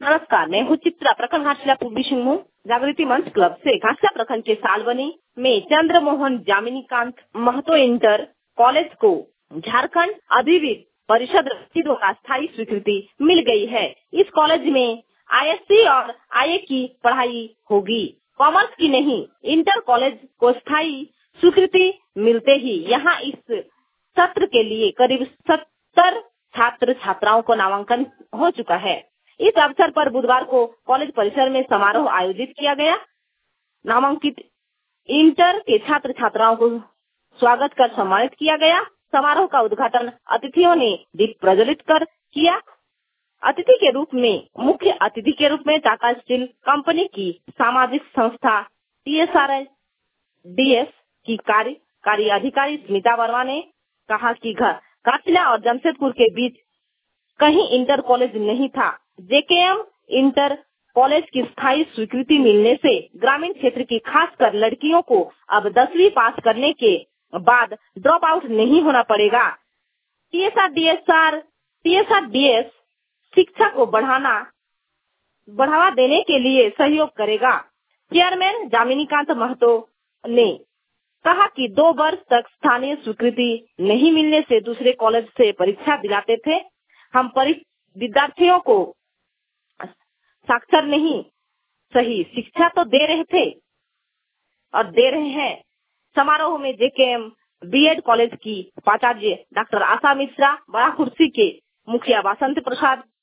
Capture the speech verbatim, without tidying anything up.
नमस्कार, मैं हूँ चित्रा, प्रखंड घाटशिला पूर्वी सिंहभूम जागृति मंच क्लब से। घाटशिला प्रखंड के सालबनी में चंद्रमोहन जामिनीकांत महतो इंटर कॉलेज को झारखंड अधिविद्य परिषद का स्थायी स्वीकृति मिल गई है। इस कॉलेज में आईएससी और आईए की पढ़ाई होगी, कॉमर्स की नहीं। इंटर कॉलेज को स्थायी स्वीकृति मिलते ही यहाँ इस सत्र के लिए करीब सत्तर छात्र छात्राओं को नामांकन हो चुका है। इस अवसर पर बुधवार को कॉलेज परिसर में समारोह आयोजित किया गया। नामांकित इंटर के छात्र छात्राओं को स्वागत कर सम्मानित किया गया। समारोह का उद्घाटन अतिथियों ने दीप प्रज्वलित कर किया। अतिथि के रूप में मुख्य अतिथि के रूप में टाटा स्टील कंपनी की सामाजिक संस्था टीएसआरडीएस की कार्यकारी अधिकारी स्मिता वर्मा ने कहा कि घाटशिला और जमशेदपुर के बीच कहीं इंटर कॉलेज नहीं था। जेकेएम इंटर कॉलेज की स्थायी स्वीकृति मिलने से ग्रामीण क्षेत्र की खासकर लड़कियों को अब दसवीं पास करने के बाद ड्रॉप आउट नहीं होना पड़ेगा। टीएसआरडीएसआर टीएसआरडीएस शिक्षा को बढ़ाना बढ़ावा देने के लिए सहयोग करेगा। चेयरमैन जामिनीकांत महतो ने कहा कि दो वर्ष तक स्थानीय स्वीकृति नहीं मिलने से दूसरे कॉलेज से परीक्षा दिलाते थे। हम विद्यार्थियों को साक्षर नहीं सही शिक्षा तो दे रहे थे और दे रहे हैं। समारोह में जेकेएम बीएड कॉलेज की प्राचार्य डॉक्टर आशा मिश्रा, बड़ा कुर्सी के मुखिया बसंत प्रसाद,